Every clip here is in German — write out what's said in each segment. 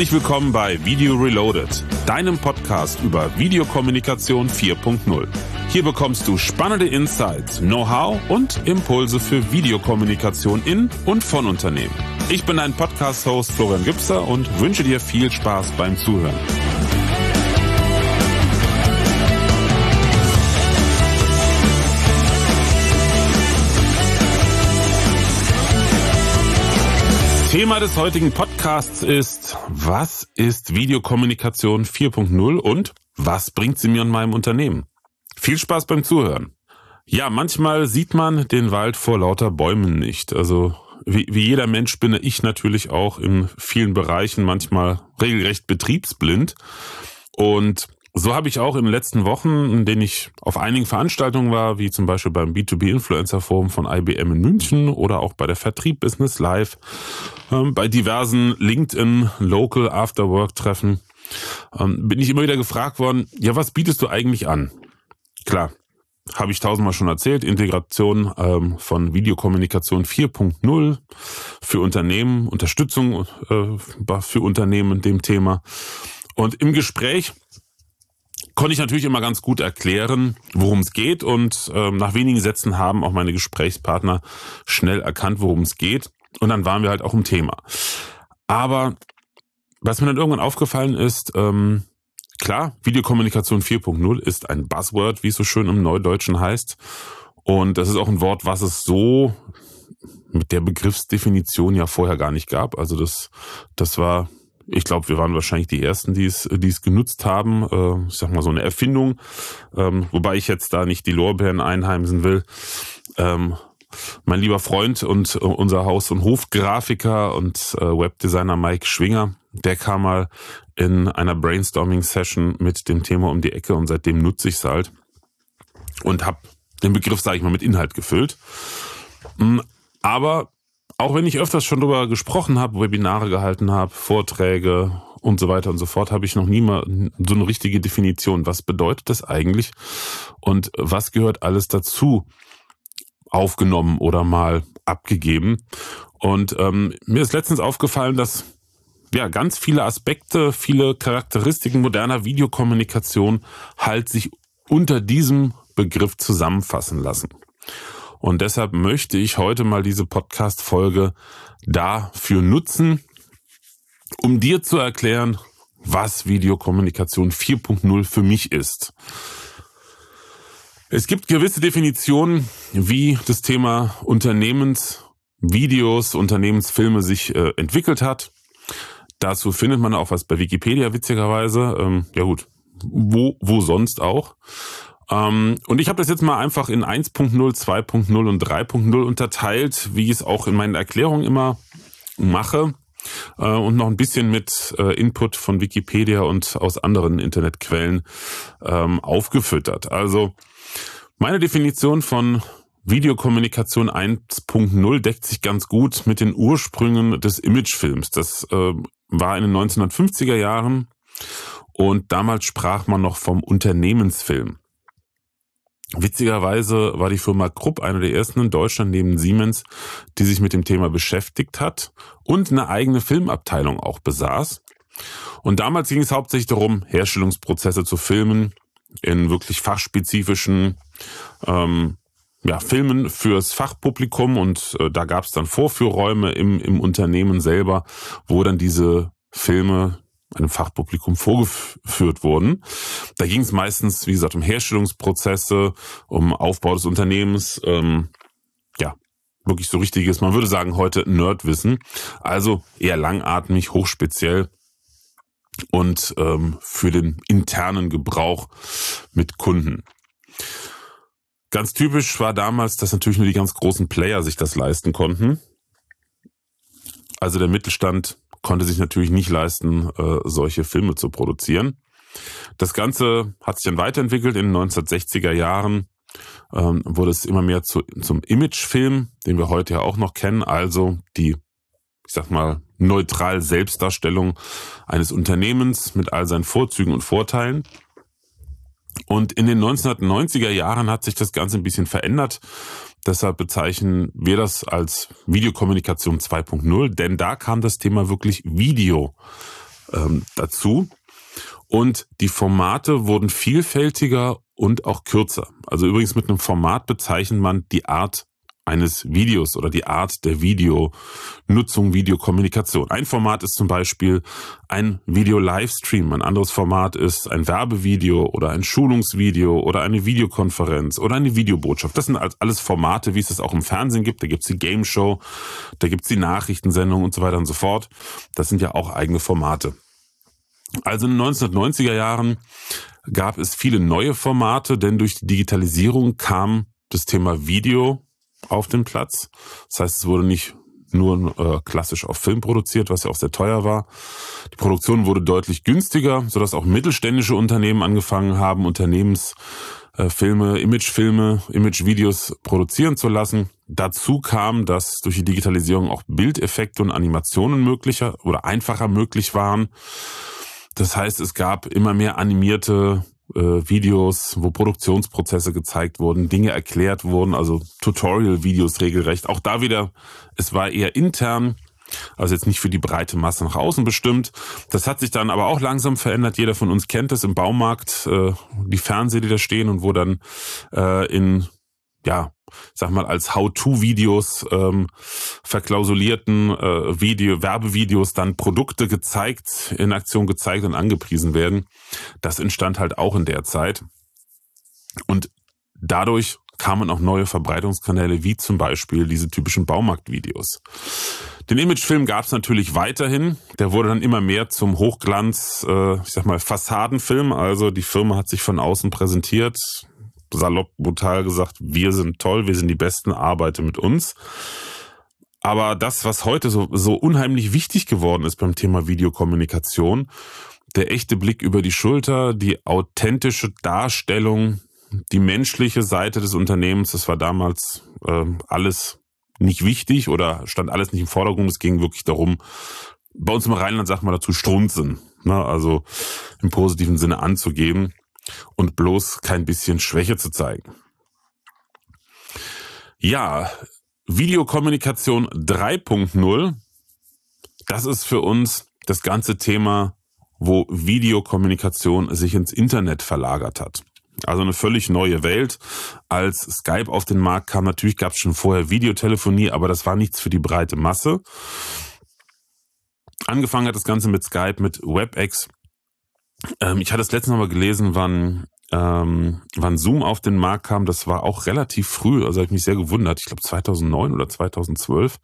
Herzlich willkommen bei Video Reloaded, deinem Podcast über Videokommunikation 4.0. Hier bekommst du spannende Insights, Know-how und Impulse für Videokommunikation in und von Unternehmen. Ich bin dein Podcast-Host Florian Gübser und wünsche dir viel Spaß beim Zuhören. Thema des heutigen Podcasts ist, was ist Videokommunikation 4.0 und was bringt sie mir in meinem Unternehmen? Viel Spaß beim Zuhören. Ja, manchmal sieht man den Wald vor lauter Bäumen nicht. Also wie jeder Mensch bin ich natürlich auch in vielen Bereichen manchmal regelrecht betriebsblind. Und so habe ich auch in den letzten Wochen, in denen ich auf einigen Veranstaltungen war, wie zum Beispiel beim B2B Influencer Forum von IBM in München oder auch bei der Vertrieb Business Live, bei diversen LinkedIn Local After Work Treffen, bin ich immer wieder gefragt worden, ja, was bietest du eigentlich an? Klar, habe ich tausendmal schon erzählt, Integration von Videokommunikation 4.0 für Unternehmen, Unterstützung für Unternehmen in dem Thema. Und im Gespräch konnte ich natürlich immer ganz gut erklären, worum es geht, und nach wenigen Sätzen haben auch meine Gesprächspartner schnell erkannt, worum es geht, und dann waren wir halt auch im Thema. Aber was mir dann irgendwann aufgefallen ist, klar, Videokommunikation 4.0 ist ein Buzzword, wie es so schön im Neudeutschen heißt, und das ist auch ein Wort, was es so mit der Begriffsdefinition ja vorher gar nicht gab. Also das war, ich glaube, wir waren wahrscheinlich die Ersten, die es genutzt haben. Ich sag mal so eine Erfindung, wobei ich jetzt da nicht die Lorbeeren einheimsen will. Mein lieber Freund und unser Haus- und Hofgrafiker und Webdesigner Mike Schwinger, der kam mal in einer Brainstorming-Session mit dem Thema um die Ecke, und seitdem nutze ich es halt und habe den Begriff, sage ich mal, mit Inhalt gefüllt. Aber auch wenn ich öfters schon darüber gesprochen habe, Webinare gehalten habe, Vorträge und so weiter und so fort, habe ich noch nie mal so eine richtige Definition. Was bedeutet das eigentlich und was gehört alles dazu aufgenommen oder mal abgegeben? Und mir ist letztens aufgefallen, dass ja ganz viele Aspekte, viele Charakteristiken moderner Videokommunikation halt sich unter diesem Begriff zusammenfassen lassen. Und deshalb möchte ich heute mal diese Podcast-Folge dafür nutzen, um dir zu erklären, was Videokommunikation 4.0 für mich ist. Es gibt gewisse Definitionen, wie das Thema Unternehmensvideos, Unternehmensfilme sich entwickelt hat. Dazu findet man auch was bei Wikipedia, witzigerweise. Ja gut, wo sonst auch. Und ich habe das jetzt mal einfach in 1.0, 2.0 und 3.0 unterteilt, wie ich es auch in meinen Erklärungen immer mache, und noch ein bisschen mit Input von Wikipedia und aus anderen Internetquellen aufgefüttert. Also meine Definition von Videokommunikation 1.0 deckt sich ganz gut mit den Ursprüngen des Imagefilms. Das war in den 1950er Jahren, und damals sprach man noch vom Unternehmensfilm. Witzigerweise war die Firma Krupp eine der ersten in Deutschland neben Siemens, die sich mit dem Thema beschäftigt hat und eine eigene Filmabteilung auch besaß. Und damals ging es hauptsächlich darum, Herstellungsprozesse zu filmen in wirklich fachspezifischen Filmen fürs Fachpublikum, und da gab es dann Vorführräume im Unternehmen selber, wo dann diese Filme einem Fachpublikum vorgeführt wurden. Da ging es meistens, wie gesagt, um Herstellungsprozesse, um Aufbau des Unternehmens, wirklich so richtiges, man würde sagen heute Nerdwissen, also eher langatmig, hochspeziell und für den internen Gebrauch mit Kunden. Ganz typisch war damals, dass natürlich nur die ganz großen Player sich das leisten konnten. Also der Mittelstand konnte sich natürlich nicht leisten, solche Filme zu produzieren. Das Ganze hat sich dann weiterentwickelt. In den 1960er Jahren wurde es immer mehr zum Imagefilm, den wir heute ja auch noch kennen. Also die, ich sag mal, neutral Selbstdarstellung eines Unternehmens mit all seinen Vorzügen und Vorteilen. Und in den 1990er Jahren hat sich das Ganze ein bisschen verändert. Deshalb bezeichnen wir das als Videokommunikation 2.0, denn da kam das Thema wirklich Video dazu. Und die Formate wurden vielfältiger und auch kürzer. Also übrigens mit einem Format bezeichnet man die Art eines Videos oder die Art der Videonutzung, Videokommunikation. Ein Format ist zum Beispiel ein Video-Livestream. Ein anderes Format ist ein Werbevideo oder ein Schulungsvideo oder eine Videokonferenz oder eine Videobotschaft. Das sind alles Formate, wie es es auch im Fernsehen gibt. Da gibt's die Game Show, da gibt's die Nachrichtensendung und so weiter und so fort. Das sind ja auch eigene Formate. Also in den 1990er Jahren gab es viele neue Formate, denn durch die Digitalisierung kam das Thema Video auf den Platz. Das heißt, es wurde nicht nur klassisch auf Film produziert, was ja auch sehr teuer war. Die Produktion wurde deutlich günstiger, sodass auch mittelständische Unternehmen angefangen haben, Unternehmensfilme, Imagevideos produzieren zu lassen. Dazu kam, dass durch die Digitalisierung auch Bildeffekte und Animationen möglicher oder einfacher möglich waren. Das heißt, es gab immer mehr animierte Videos, wo Produktionsprozesse gezeigt wurden, Dinge erklärt wurden, also Tutorial-Videos regelrecht. Auch da wieder, es war eher intern, also jetzt nicht für die breite Masse nach außen bestimmt. Das hat sich dann aber auch langsam verändert. Jeder von uns kennt es im Baumarkt, die Fernseher, die da stehen und wo dann als How-to-Videos verklausulierten Werbevideos dann Produkte gezeigt, in Aktion gezeigt und angepriesen werden. Das entstand halt auch in der Zeit. Und dadurch kamen auch neue Verbreitungskanäle, wie zum Beispiel diese typischen Baumarktvideos. Den Imagefilm gab es natürlich weiterhin. Der wurde dann immer mehr zum Hochglanz, Fassadenfilm. Also die Firma hat sich von außen präsentiert, salopp brutal gesagt, wir sind toll, wir sind die Besten, arbeite mit uns. Aber das, was heute so unheimlich wichtig geworden ist beim Thema Videokommunikation, der echte Blick über die Schulter, die authentische Darstellung, die menschliche Seite des Unternehmens, das war damals alles nicht wichtig oder stand alles nicht im Vordergrund. Es ging wirklich darum, bei uns im Rheinland sagt man dazu strunzen, ne? Also im positiven Sinne anzugeben und bloß kein bisschen Schwäche zu zeigen. Ja, Videokommunikation 3.0, das ist für uns das ganze Thema, wo Videokommunikation sich ins Internet verlagert hat. Also eine völlig neue Welt. Als Skype auf den Markt kam, natürlich gab es schon vorher Videotelefonie, aber das war nichts für die breite Masse. Angefangen hat das Ganze mit Skype, mit WebEx. Ich hatte das letzte Mal gelesen, wann Zoom auf den Markt kam. Das war auch relativ früh, also habe ich mich sehr gewundert. Ich glaube 2009 oder 2012.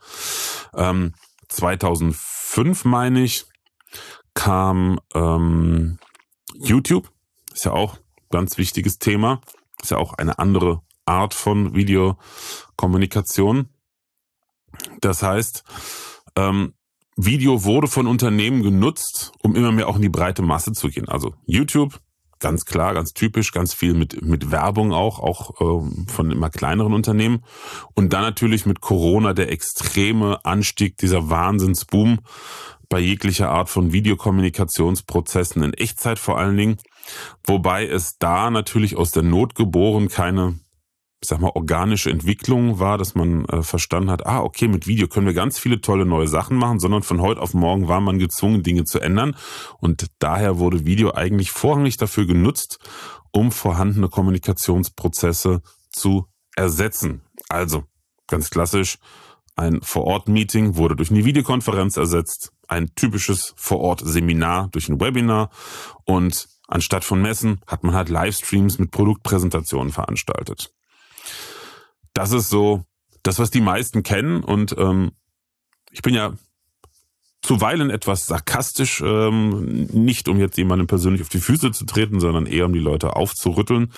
2005, meine ich, kam YouTube. Ist ja auch ein ganz wichtiges Thema. Ist ja auch eine andere Art von Videokommunikation. Das heißt, Video wurde von Unternehmen genutzt, um immer mehr auch in die breite Masse zu gehen. Also YouTube, ganz klar, ganz typisch, ganz viel mit Werbung auch von immer kleineren Unternehmen. Und dann natürlich mit Corona der extreme Anstieg, dieser Wahnsinnsboom bei jeglicher Art von Videokommunikationsprozessen in Echtzeit vor allen Dingen. Wobei es da natürlich aus der Not geboren keine, organische Entwicklung war, dass man verstanden hat, okay, mit Video können wir ganz viele tolle neue Sachen machen, sondern von heute auf morgen war man gezwungen, Dinge zu ändern. Und daher wurde Video eigentlich vorrangig dafür genutzt, um vorhandene Kommunikationsprozesse zu ersetzen. Also, ganz klassisch, ein Vor-Ort-Meeting wurde durch eine Videokonferenz ersetzt, ein typisches Vor-Ort-Seminar durch ein Webinar und anstatt von Messen hat man halt Livestreams mit Produktpräsentationen veranstaltet. Das ist so das, was die meisten kennen und ich bin ja zuweilen etwas sarkastisch, nicht um jetzt jemandem persönlich auf die Füße zu treten, sondern eher um die Leute aufzurütteln.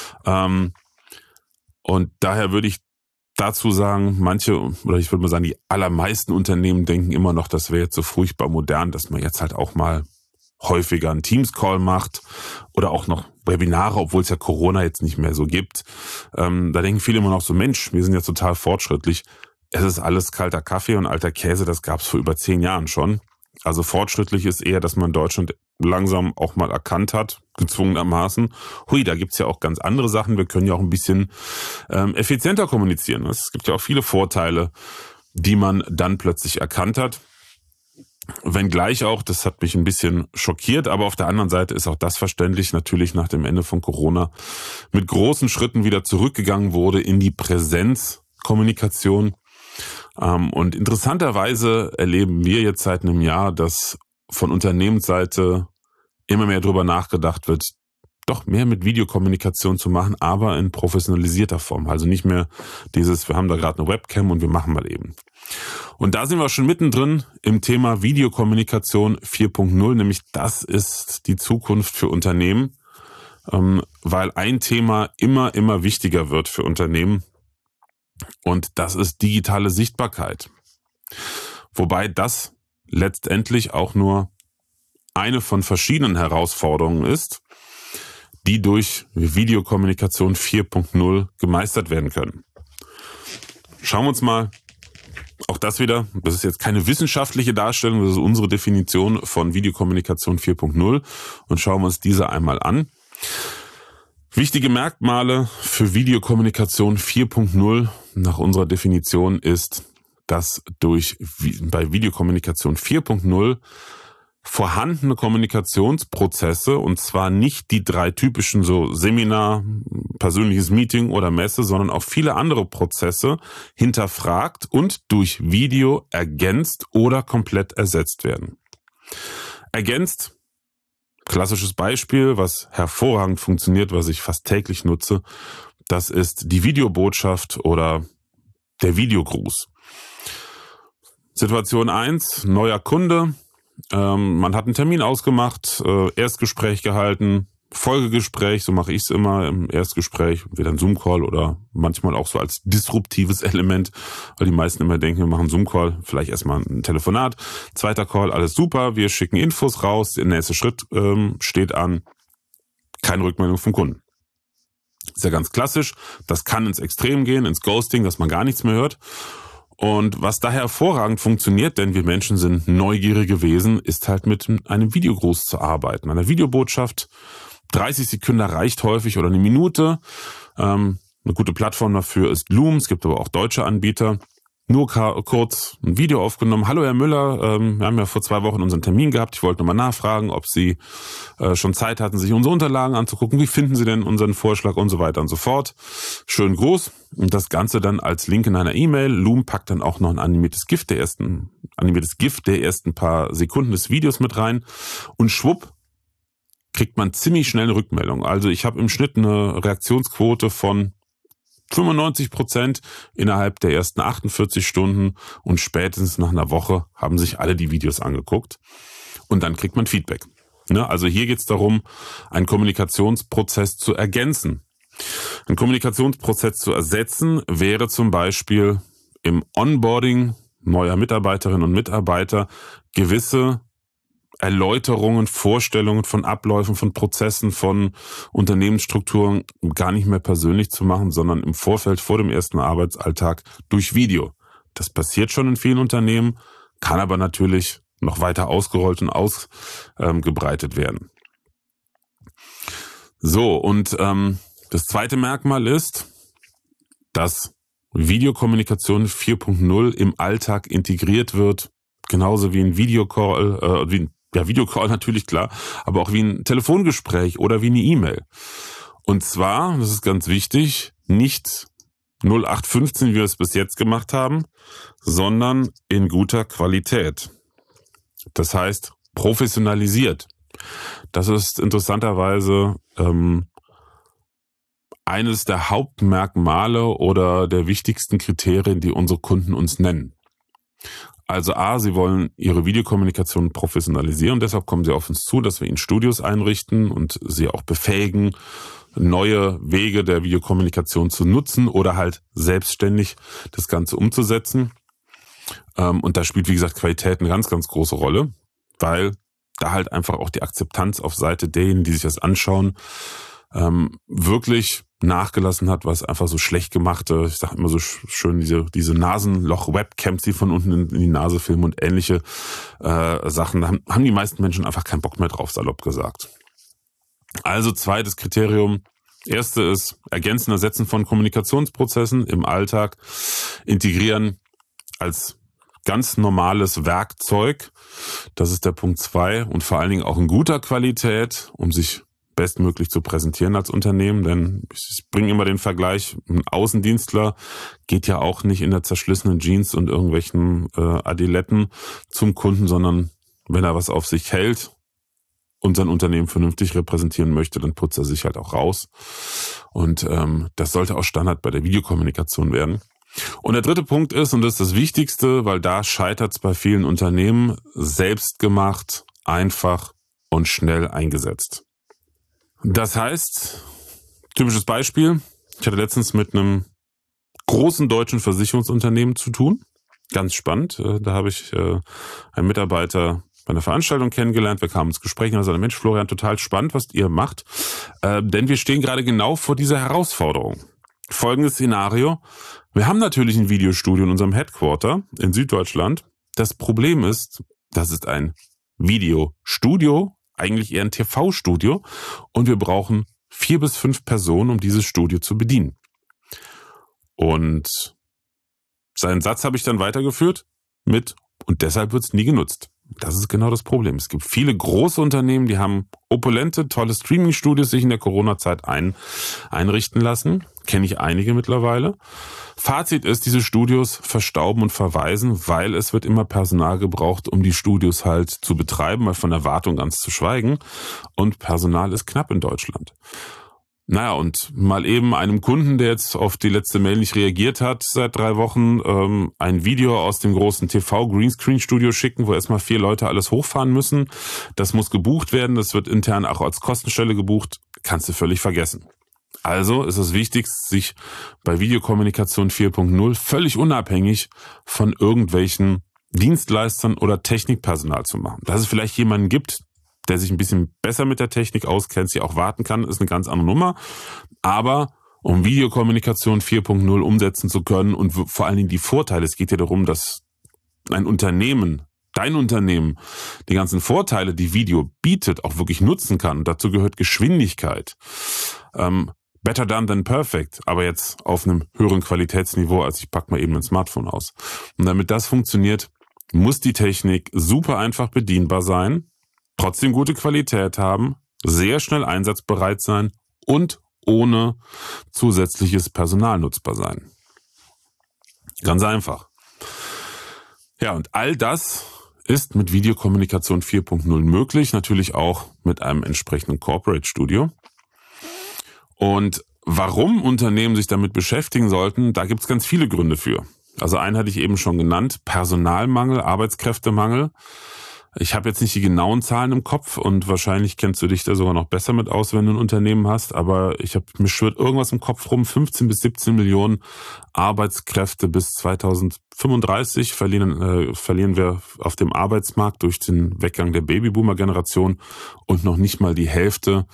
Und daher würde ich dazu sagen, ich würde mal sagen, die allermeisten Unternehmen denken immer noch, das wäre jetzt so furchtbar modern, dass man jetzt halt auch mal häufiger einen Teams-Call macht oder auch noch Webinare, obwohl es ja Corona jetzt nicht mehr so gibt. Da denken viele immer noch so, Mensch, wir sind jetzt total fortschrittlich. Es ist alles kalter Kaffee und alter Käse, das gab es vor über 10 Jahren schon. Also fortschrittlich ist eher, dass man Deutschland langsam auch mal erkannt hat, gezwungenermaßen. Da gibt's ja auch ganz andere Sachen. Wir können ja auch ein bisschen effizienter kommunizieren. Es gibt ja auch viele Vorteile, die man dann plötzlich erkannt hat. Wenngleich auch, das hat mich ein bisschen schockiert, aber auf der anderen Seite ist auch das verständlich, natürlich nach dem Ende von Corona mit großen Schritten wieder zurückgegangen wurde in die Präsenzkommunikation. Und interessanterweise erleben wir jetzt seit einem Jahr, dass von Unternehmensseite immer mehr darüber nachgedacht wird, doch mehr mit Videokommunikation zu machen, aber in professionalisierter Form. Also nicht mehr dieses, wir haben da gerade eine Webcam und wir machen mal eben. Und da sind wir schon mittendrin im Thema Videokommunikation 4.0, nämlich das ist die Zukunft für Unternehmen, weil ein Thema immer wichtiger wird für Unternehmen und das ist digitale Sichtbarkeit. Wobei das letztendlich auch nur eine von verschiedenen Herausforderungen ist, die durch Videokommunikation 4.0 gemeistert werden können. Schauen wir uns mal auch das wieder, das ist jetzt keine wissenschaftliche Darstellung, das ist unsere Definition von Videokommunikation 4.0 und schauen wir uns diese einmal an. Wichtige Merkmale für Videokommunikation 4.0 nach unserer Definition ist, dass bei Videokommunikation 4.0 vorhandene Kommunikationsprozesse, und zwar nicht die 3 typischen so Seminar, persönliches Meeting oder Messe, sondern auch viele andere Prozesse hinterfragt und durch Video ergänzt oder komplett ersetzt werden. Ergänzt, klassisches Beispiel, was hervorragend funktioniert, was ich fast täglich nutze, das ist die Videobotschaft oder der Videogruß. Situation 1, neuer Kunde. Man hat einen Termin ausgemacht, Erstgespräch gehalten, Folgegespräch, so mache ich es immer im Erstgespräch, wieder ein Zoom-Call oder manchmal auch so als disruptives Element, weil die meisten immer denken, wir machen Zoom-Call, vielleicht erstmal ein Telefonat, zweiter Call, alles super, wir schicken Infos raus, der nächste Schritt steht an, keine Rückmeldung vom Kunden. Ist ja ganz klassisch, das kann ins Extrem gehen, ins Ghosting, dass man gar nichts mehr hört. Und was da hervorragend funktioniert, denn wir Menschen sind neugierige Wesen, ist halt mit einem Videogruß zu arbeiten. Einer Videobotschaft, 30 Sekunden reicht häufig oder eine Minute. Eine gute Plattform dafür ist Loom, es gibt aber auch deutsche Anbieter. Nur kurz ein Video aufgenommen. Hallo Herr Müller, wir haben ja vor 2 Wochen unseren Termin gehabt. Ich wollte nochmal nachfragen, ob Sie schon Zeit hatten, sich unsere Unterlagen anzugucken. Wie finden Sie denn unseren Vorschlag und so weiter und so fort. Schön groß. Und das Ganze dann als Link in einer E-Mail. Loom packt dann auch noch ein animiertes GIF der ersten paar Sekunden des Videos mit rein. Und schwupp, kriegt man ziemlich schnell eine Rückmeldung. Also ich habe im Schnitt eine Reaktionsquote von 95% innerhalb der ersten 48 Stunden und spätestens nach einer Woche haben sich alle die Videos angeguckt und dann kriegt man Feedback. Also hier geht es darum, einen Kommunikationsprozess zu ergänzen. Ein Kommunikationsprozess zu ersetzen wäre zum Beispiel im Onboarding neuer Mitarbeiterinnen und Mitarbeiter gewisse Erläuterungen, Vorstellungen von Abläufen, von Prozessen, von Unternehmensstrukturen gar nicht mehr persönlich zu machen, sondern im Vorfeld vor dem ersten Arbeitsalltag durch Video. Das passiert schon in vielen Unternehmen, kann aber natürlich noch weiter ausgerollt und ausgebreitet werden. So, und das zweite Merkmal ist, dass Videokommunikation 4.0 im Alltag integriert wird, genauso wie ein Videocall, Videocall natürlich, klar, aber auch wie ein Telefongespräch oder wie eine E-Mail. Und zwar, das ist ganz wichtig, nicht 0815, wie wir es bis jetzt gemacht haben, sondern in guter Qualität. Das heißt, professionalisiert. Das ist interessanterweise eines der Hauptmerkmale oder der wichtigsten Kriterien, die unsere Kunden uns nennen. Also sie wollen ihre Videokommunikation professionalisieren, deshalb kommen sie auf uns zu, dass wir ihnen Studios einrichten und sie auch befähigen, neue Wege der Videokommunikation zu nutzen oder halt selbstständig das Ganze umzusetzen. Und da spielt, wie gesagt, Qualität eine ganz, ganz große Rolle, weil da halt einfach auch die Akzeptanz auf Seite derjenigen, die sich das anschauen, wirklich nachgelassen hat, was einfach so schlecht gemachte, ich sage immer so schön, diese Nasenloch-Webcams, die von unten in die Nase filmen und ähnliche Sachen, da haben die meisten Menschen einfach keinen Bock mehr drauf, salopp gesagt. Also zweites Kriterium, erste ist Ergänzen, Ersetzen von Kommunikationsprozessen im Alltag, integrieren als ganz normales Werkzeug. Das ist der Punkt 2 und vor allen Dingen auch in guter Qualität, um sich bestmöglich zu präsentieren als Unternehmen, denn ich bringe immer den Vergleich, ein Außendienstler geht ja auch nicht in der zerschlissenen Jeans und irgendwelchen Adiletten zum Kunden, sondern wenn er was auf sich hält und sein Unternehmen vernünftig repräsentieren möchte, dann putzt er sich halt auch raus. Und das sollte auch Standard bei der Videokommunikation werden. Und der dritte Punkt ist, und das ist das Wichtigste, weil da scheitert es bei vielen Unternehmen, selbstgemacht, einfach und schnell eingesetzt. Das heißt, typisches Beispiel, ich hatte letztens mit einem großen deutschen Versicherungsunternehmen zu tun. Ganz spannend. Da habe ich einen Mitarbeiter bei einer Veranstaltung kennengelernt. Wir kamen ins Gespräch und er sagte, Mensch, Florian, total spannend, was ihr macht. Denn wir stehen gerade genau vor dieser Herausforderung. Folgendes Szenario. Wir haben natürlich ein Videostudio in unserem Headquarter in Süddeutschland. Das Problem ist, das ist ein Videostudio, eigentlich eher ein TV-Studio. Und wir brauchen 4 bis 5 Personen, um dieses Studio zu bedienen. Und seinen Satz habe ich dann weitergeführt mit, und deshalb wird es nie genutzt. Das ist genau das Problem. Es gibt viele große Unternehmen, die haben opulente, tolle Streaming-Studios sich in der Corona-Zeit einrichten lassen. Kenne ich einige mittlerweile. Fazit ist, diese Studios verstauben und verweisen, weil es wird immer Personal gebraucht, um die Studios halt zu betreiben, mal von der Wartung ganz zu schweigen. Und Personal ist knapp in Deutschland. Naja, und mal eben einem Kunden, der jetzt auf die letzte Mail nicht reagiert hat, seit 3 Wochen, ein Video aus dem großen TV-Greenscreen-Studio schicken, wo erstmal 4 Leute alles hochfahren müssen. Das muss gebucht werden, das wird intern auch als Kostenstelle gebucht, kannst du völlig vergessen. Also ist es wichtig, sich bei Videokommunikation 4.0 völlig unabhängig von irgendwelchen Dienstleistern oder Technikpersonal zu machen. Dass es vielleicht jemanden gibt, der sich ein bisschen besser mit der Technik auskennt, sie auch warten kann, ist eine ganz andere Nummer. Aber um Videokommunikation 4.0 umsetzen zu können und vor allen Dingen die Vorteile, es geht ja darum, dass ein Unternehmen, dein Unternehmen, die ganzen Vorteile, die Video bietet, auch wirklich nutzen kann. Und dazu gehört Geschwindigkeit. Better done than perfect, aber jetzt auf einem höheren Qualitätsniveau, als ich pack mal eben ein Smartphone aus. Und damit das funktioniert, muss die Technik super einfach bedienbar sein, trotzdem gute Qualität haben, sehr schnell einsatzbereit sein und ohne zusätzliches Personal nutzbar sein. Ganz einfach. Ja, und all das ist mit Videokommunikation 4.0 möglich, natürlich auch mit einem entsprechenden Corporate Studio. Und warum Unternehmen sich damit beschäftigen sollten, da gibt es ganz viele Gründe für. Also einen hatte ich eben schon genannt, Personalmangel, Arbeitskräftemangel. Ich habe jetzt nicht die genauen Zahlen im Kopf und wahrscheinlich kennst du dich da sogar noch besser mit aus, wenn du ein Unternehmen hast, aber mir schwirrt irgendwas im Kopf rum, 15 bis 17 Millionen Arbeitskräfte bis 2035 verlieren wir auf dem Arbeitsmarkt durch den Weggang der Babyboomer-Generation und noch nicht mal die Hälfte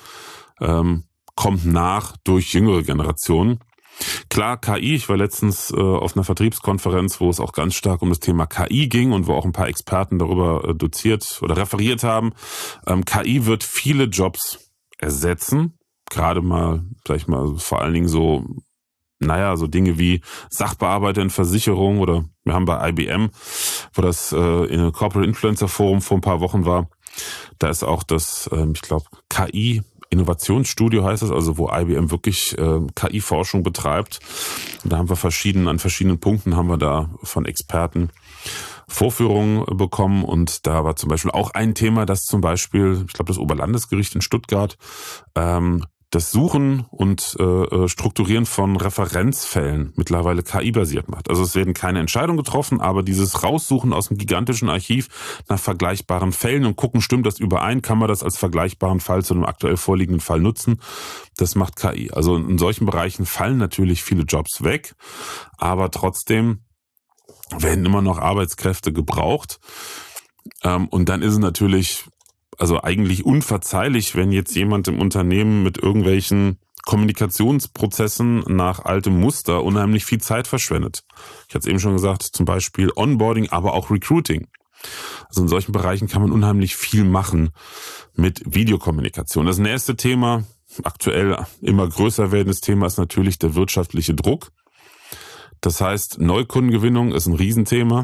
kommt nach durch jüngere Generationen. Klar, KI, ich war letztens auf einer Vertriebskonferenz, wo es auch ganz stark um das Thema KI ging und wo auch ein paar Experten darüber doziert oder referiert haben. KI wird viele Jobs ersetzen, gerade mal, sag ich mal, vor allen Dingen so Dinge wie Sachbearbeiter in Versicherung oder wir haben bei IBM, wo das in einem Corporate Influencer Forum vor ein paar Wochen war, da ist auch das, ich glaube, KI Innovationsstudio heißt es, also wo IBM wirklich KI-Forschung betreibt. Und da haben wir an verschiedenen Punkten haben wir da von Experten Vorführungen bekommen und da war zum Beispiel auch ein Thema, dass zum Beispiel, ich glaube das Oberlandesgericht in Stuttgart, das Suchen und Strukturieren von Referenzfällen mittlerweile KI-basiert macht. Also es werden keine Entscheidungen getroffen, aber dieses Raussuchen aus dem gigantischen Archiv nach vergleichbaren Fällen und gucken, stimmt das überein, kann man das als vergleichbaren Fall zu einem aktuell vorliegenden Fall nutzen, das macht KI. Also in solchen Bereichen fallen natürlich viele Jobs weg, aber trotzdem werden immer noch Arbeitskräfte gebraucht. Und dann ist es natürlich eigentlich unverzeihlich, wenn jetzt jemand im Unternehmen mit irgendwelchen Kommunikationsprozessen nach altem Muster unheimlich viel Zeit verschwendet. Ich hatte es eben schon gesagt, zum Beispiel Onboarding, aber auch Recruiting. Also in solchen Bereichen kann man unheimlich viel machen mit Videokommunikation. Das nächste Thema, aktuell immer größer werdendes Thema, ist natürlich der wirtschaftliche Druck. Das heißt, Neukundengewinnung ist ein Riesenthema.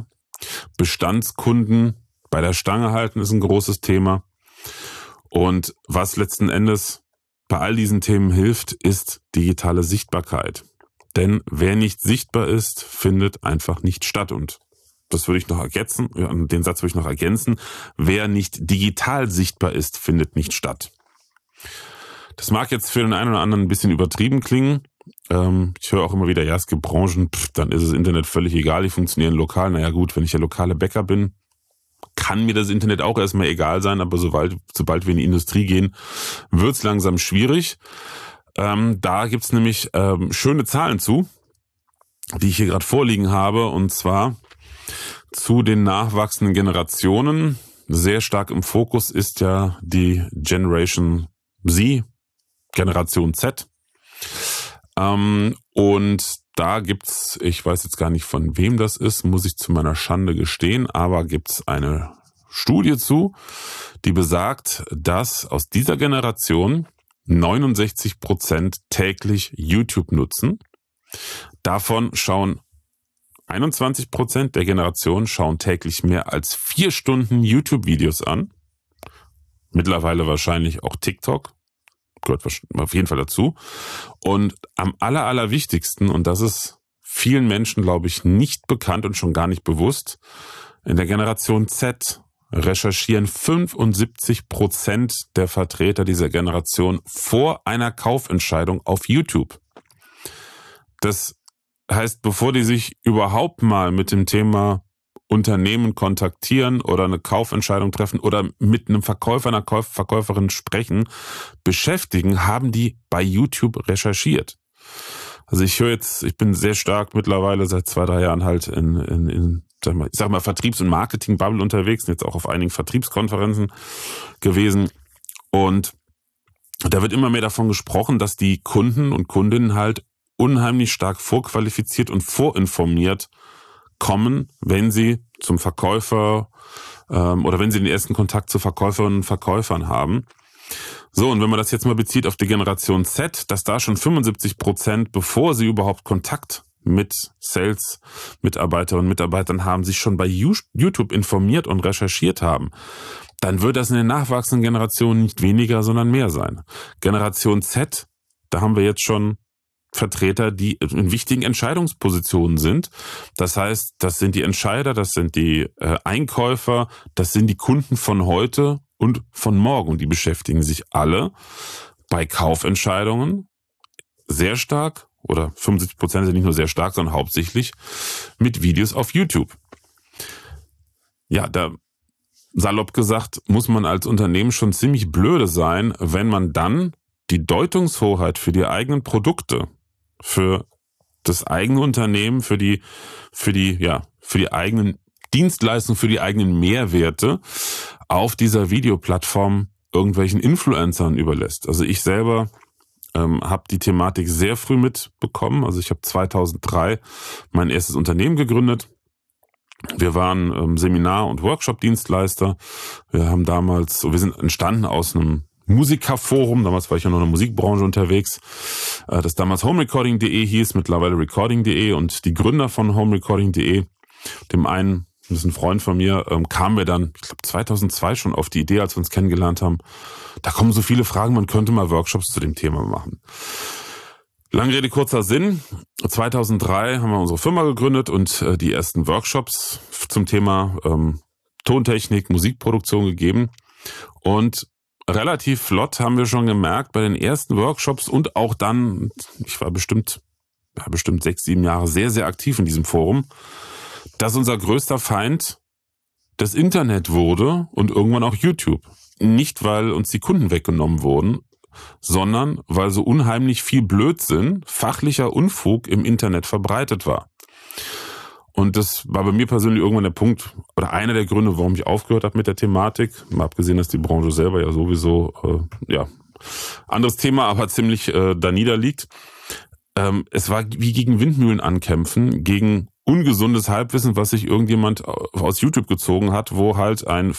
Bestandskunden bei der Stange halten ist ein großes Thema. Und was letzten Endes bei all diesen Themen hilft, ist digitale Sichtbarkeit. Denn wer nicht sichtbar ist, findet einfach nicht statt. Und das würde ich noch ergänzen, den Satz würde ich noch ergänzen. Wer nicht digital sichtbar ist, findet nicht statt. Das mag jetzt für den einen oder anderen ein bisschen übertrieben klingen. Ich höre auch immer wieder, ja, es gibt Branchen, dann ist das Internet völlig egal, die funktionieren lokal. Naja gut, wenn ich der lokale Bäcker bin, kann mir das Internet auch erstmal egal sein, aber sobald wir in die Industrie gehen, wird es langsam schwierig. Da gibt's nämlich schöne Zahlen zu, die ich hier gerade vorliegen habe, und zwar zu den nachwachsenden Generationen. Sehr stark im Fokus ist ja die Generation Z, Generation Z. Und da gibt's, ich weiß jetzt gar nicht, von wem das ist, muss ich zu meiner Schande gestehen, aber gibt's eine Studie zu, die besagt, dass aus dieser Generation 69% täglich YouTube nutzen. Davon schauen 21% der Generation schauen täglich mehr als 4 Stunden YouTube-Videos an. Mittlerweile wahrscheinlich auch TikTok. Gehört auf jeden Fall dazu. Und am allerwichtigsten, und das ist vielen Menschen, glaube ich, nicht bekannt und schon gar nicht bewusst, in der Generation Z recherchieren 75% der Vertreter dieser Generation vor einer Kaufentscheidung auf YouTube. Das heißt, bevor die sich überhaupt mal mit dem Thema Unternehmen kontaktieren oder eine Kaufentscheidung treffen oder mit einem Verkäufer, einer Verkäuferin sprechen, beschäftigen, haben die bei YouTube recherchiert. Also ich bin sehr stark mittlerweile seit 2-3 Jahren halt in Vertriebs- und Marketing-Bubble unterwegs, jetzt auch auf einigen Vertriebskonferenzen gewesen. Und da wird immer mehr davon gesprochen, dass die Kunden und Kundinnen halt unheimlich stark vorqualifiziert und vorinformiert kommen, wenn sie zum Verkäufer oder wenn sie den ersten Kontakt zu Verkäuferinnen und Verkäufern haben. So, und wenn man das jetzt mal bezieht auf die Generation Z, dass da schon 75%, bevor sie überhaupt Kontakt mit Sales-Mitarbeiterinnen und Mitarbeitern haben, sich schon bei YouTube informiert und recherchiert haben, dann wird das in den nachwachsenden Generationen nicht weniger, sondern mehr sein. Generation Z, da haben wir jetzt schon Vertreter, die in wichtigen Entscheidungspositionen sind. Das heißt, das sind die Entscheider, das sind die Einkäufer, das sind die Kunden von heute und von morgen. Und die beschäftigen sich alle bei Kaufentscheidungen sehr stark, oder 75% sind nicht nur sehr stark, sondern hauptsächlich mit Videos auf YouTube. Ja, da salopp gesagt, muss man als Unternehmen schon ziemlich blöde sein, wenn man dann die Deutungshoheit für die eigenen Produkte, für das eigene Unternehmen, für die eigenen Dienstleistungen, für die eigenen Mehrwerte auf dieser Videoplattform irgendwelchen Influencern überlässt. Also ich selber habe die Thematik sehr früh mitbekommen. Also ich habe 2003 mein erstes Unternehmen gegründet. Wir waren Seminar- und Workshop-Dienstleister. Wir sind entstanden aus einem Musikerforum, damals war ich ja noch in der Musikbranche unterwegs, das damals homerecording.de hieß, mittlerweile recording.de, und die Gründer von homerecording.de, dem einen, das ist ein Freund von mir, kamen wir dann, ich glaube 2002 schon auf die Idee, als wir uns kennengelernt haben, da kommen so viele Fragen, man könnte mal Workshops zu dem Thema machen. Lange Rede, kurzer Sinn, 2003 haben wir unsere Firma gegründet und die ersten Workshops zum Thema Tontechnik, Musikproduktion gegeben, und relativ flott haben wir schon gemerkt bei den ersten Workshops und auch dann, ich war bestimmt 6-7 Jahre sehr, sehr aktiv in diesem Forum, dass unser größter Feind das Internet wurde und irgendwann auch YouTube. Nicht, weil uns die Kunden weggenommen wurden, sondern weil so unheimlich viel Blödsinn, fachlicher Unfug im Internet verbreitet war. Und das war bei mir persönlich irgendwann der Punkt oder einer der Gründe, warum ich aufgehört habe mit der Thematik. Mal abgesehen, dass die Branche selber ja sowieso, anderes Thema, aber ziemlich da niederliegt. Es war wie gegen Windmühlen ankämpfen, gegen ungesundes Halbwissen, was sich irgendjemand aus YouTube gezogen hat, wo halt ein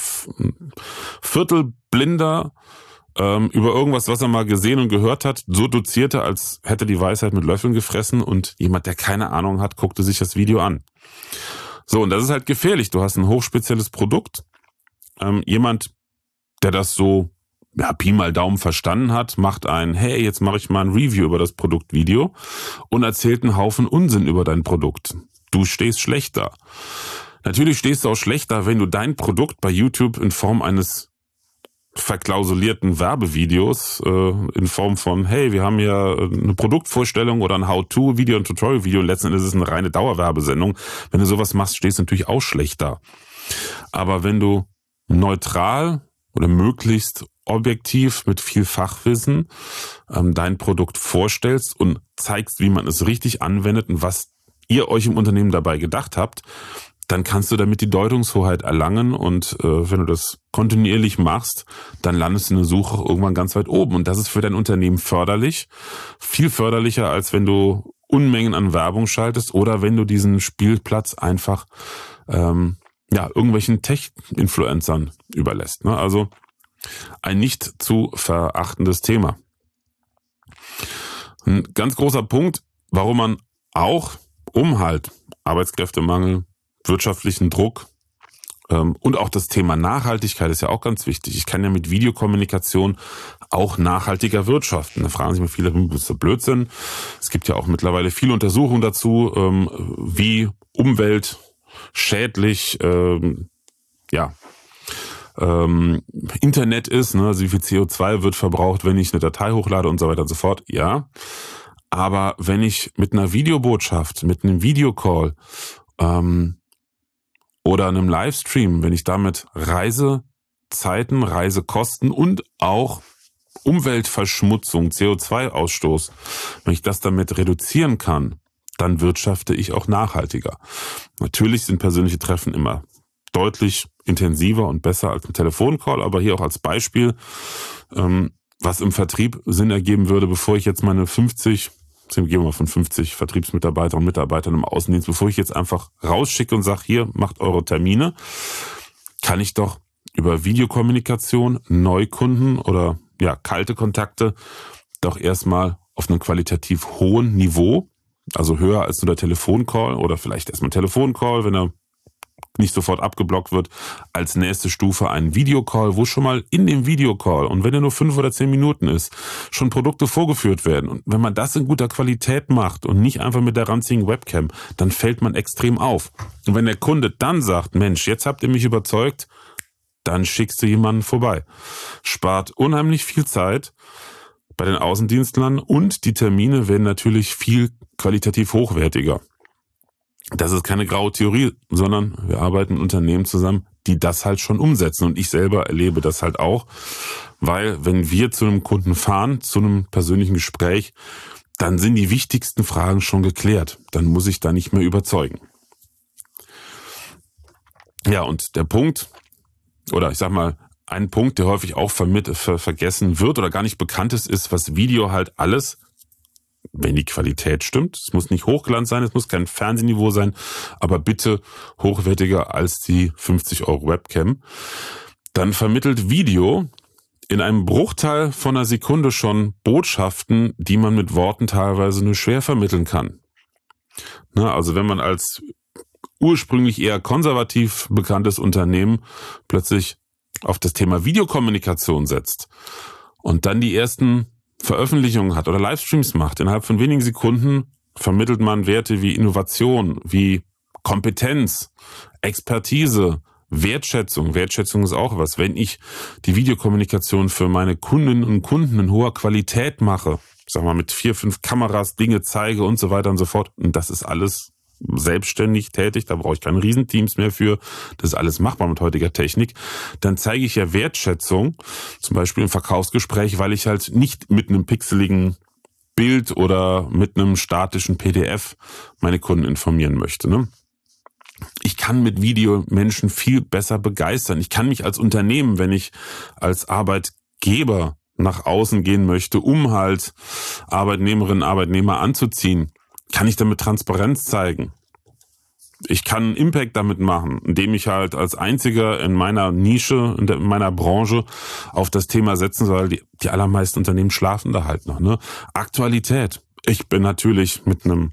Viertelblinder über irgendwas, was er mal gesehen und gehört hat, so dozierte, als hätte die Weisheit mit Löffeln gefressen, und jemand, der keine Ahnung hat, guckte sich das Video an. So, und das ist halt gefährlich. Du hast ein hochspezielles Produkt. Jemand, der das so, ja, Pi mal Daumen verstanden hat, macht hey, jetzt mache ich mal ein Review über das Produktvideo und erzählt einen Haufen Unsinn über dein Produkt. Du stehst schlecht da. Natürlich stehst du auch schlecht da, wenn du dein Produkt bei YouTube in Form eines verklausulierten Werbevideos in Form von, hey, wir haben hier eine Produktvorstellung oder ein How-to-Video, ein Tutorial-Video und letzten Endes ist es eine reine Dauerwerbesendung. Wenn du sowas machst, stehst du natürlich auch schlecht da. Aber wenn du neutral oder möglichst objektiv mit viel Fachwissen dein Produkt vorstellst und zeigst, wie man es richtig anwendet und was ihr euch im Unternehmen dabei gedacht habt, dann kannst du damit die Deutungshoheit erlangen und wenn du das kontinuierlich machst, dann landest du in der Suche irgendwann ganz weit oben. Und das ist für dein Unternehmen förderlich, viel förderlicher, als wenn du Unmengen an Werbung schaltest oder wenn du diesen Spielplatz einfach irgendwelchen Tech-Influencern überlässt. Ne? Also ein nicht zu verachtendes Thema. Ein ganz großer Punkt, warum man auch halt Arbeitskräftemangel, wirtschaftlichen Druck und auch das Thema Nachhaltigkeit ist ja auch ganz wichtig. Ich kann ja mit Videokommunikation auch nachhaltiger wirtschaften. Da fragen sich mir viele, das ist so Blödsinn. Es gibt ja auch mittlerweile viele Untersuchungen dazu, wie umweltschädlich Internet ist, ne? Also wie viel CO2 wird verbraucht, wenn ich eine Datei hochlade und so weiter und so fort. Ja, aber wenn ich mit einer Videobotschaft, mit einem Videocall oder einem Livestream, wenn ich damit Reisezeiten, Reisekosten und auch Umweltverschmutzung, CO2-Ausstoß, wenn ich das damit reduzieren kann, dann wirtschafte ich auch nachhaltiger. Natürlich sind persönliche Treffen immer deutlich intensiver und besser als ein Telefoncall, aber hier auch als Beispiel, was im Vertrieb Sinn ergeben würde, bevor ich jetzt meine 50 Vertriebsmitarbeiter und Mitarbeitern im Außendienst, bevor ich jetzt einfach rausschicke und sage, hier, macht eure Termine, kann ich doch über Videokommunikation Neukunden oder kalte Kontakte doch erstmal auf einem qualitativ hohen Niveau, also höher als nur der Telefoncall oder vielleicht erstmal ein Telefoncall, wenn er nicht sofort abgeblockt wird, als nächste Stufe einen Videocall, wo schon mal in dem Videocall, und wenn er nur 5 oder 10 Minuten ist, schon Produkte vorgeführt werden. Und wenn man das in guter Qualität macht und nicht einfach mit der ranzigen Webcam, dann fällt man extrem auf. Und wenn der Kunde dann sagt, Mensch, jetzt habt ihr mich überzeugt, dann schickst du jemanden vorbei. Spart unheimlich viel Zeit bei den Außendienstlern und die Termine werden natürlich viel qualitativ hochwertiger. Das ist keine graue Theorie, sondern wir arbeiten mit Unternehmen zusammen, die das halt schon umsetzen. Und ich selber erlebe das halt auch, weil wenn wir zu einem Kunden fahren, zu einem persönlichen Gespräch, dann sind die wichtigsten Fragen schon geklärt. Dann muss ich da nicht mehr überzeugen. Ja, und der Punkt, oder ich sag mal, ein Punkt, der häufig auch vergessen wird oder gar nicht bekannt ist, was Video halt alles, wenn die Qualität stimmt, es muss nicht Hochglanz sein, es muss kein Fernsehniveau sein, aber bitte hochwertiger als die 50 € Webcam, dann vermittelt Video in einem Bruchteil von einer Sekunde schon Botschaften, die man mit Worten teilweise nur schwer vermitteln kann. Also wenn man als ursprünglich eher konservativ bekanntes Unternehmen plötzlich auf das Thema Videokommunikation setzt und dann die ersten Veröffentlichungen hat oder Livestreams macht, innerhalb von wenigen Sekunden vermittelt man Werte wie Innovation, wie Kompetenz, Expertise, Wertschätzung. Wertschätzung ist auch was. Wenn ich die Videokommunikation für meine Kundinnen und Kunden in hoher Qualität mache, sag mal mit 4, 5 Kameras Dinge zeige und so weiter und so fort, und das ist alles selbstständig tätig, da brauche ich keine Riesenteams mehr für, das ist alles machbar mit heutiger Technik, dann zeige ich ja Wertschätzung, zum Beispiel im Verkaufsgespräch, weil ich halt nicht mit einem pixeligen Bild oder mit einem statischen PDF meine Kunden informieren möchte. Ne? Ich kann mit Video Menschen viel besser begeistern. Ich kann mich als Unternehmen, wenn ich als Arbeitgeber nach außen gehen möchte, um halt Arbeitnehmerinnen und Arbeitnehmer anzuziehen, kann ich damit Transparenz zeigen. Ich kann einen Impact damit machen, indem ich halt als einziger in meiner Nische, in meiner Branche auf das Thema setzen soll. Die allermeisten Unternehmen schlafen da halt noch. Ne? Aktualität. Ich bin natürlich mit einem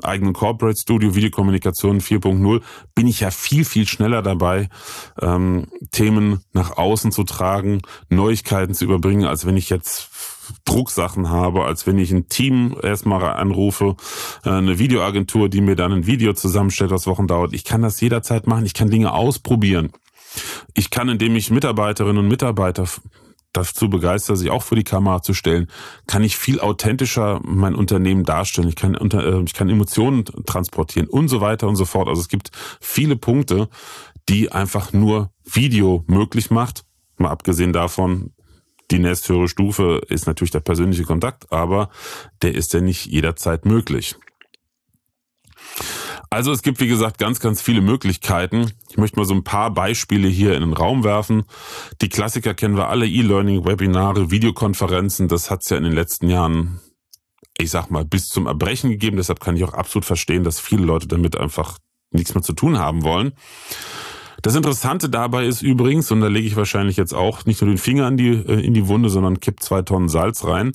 eigenen Corporate Studio, Videokommunikation 4.0, bin ich ja viel, viel schneller dabei, Themen nach außen zu tragen, Neuigkeiten zu überbringen, als wenn ich jetzt Drucksachen habe, als wenn ich ein Team erstmal anrufe, eine Videoagentur, die mir dann ein Video zusammenstellt, was Wochen dauert. Ich kann das jederzeit machen, ich kann Dinge ausprobieren. Ich kann, indem ich Mitarbeiterinnen und Mitarbeiter dazu begeistern, sich auch vor die Kamera zu stellen, kann ich viel authentischer mein Unternehmen darstellen. Ich kann Emotionen transportieren und so weiter und so fort. Also es gibt viele Punkte, die einfach nur Video möglich macht. Mal abgesehen davon, die nächsthöhere Stufe ist natürlich der persönliche Kontakt, aber der ist ja nicht jederzeit möglich. Also es gibt, wie gesagt, ganz, ganz viele Möglichkeiten. Ich möchte mal so ein paar Beispiele hier in den Raum werfen. Die Klassiker kennen wir alle, E-Learning, Webinare, Videokonferenzen. Das hat es ja in den letzten Jahren, ich sag mal, bis zum Erbrechen gegeben. Deshalb kann ich auch absolut verstehen, dass viele Leute damit einfach nichts mehr zu tun haben wollen. Das Interessante dabei ist übrigens, und da lege ich wahrscheinlich jetzt auch nicht nur den Finger in die Wunde, sondern kipp 2 Tonnen Salz rein.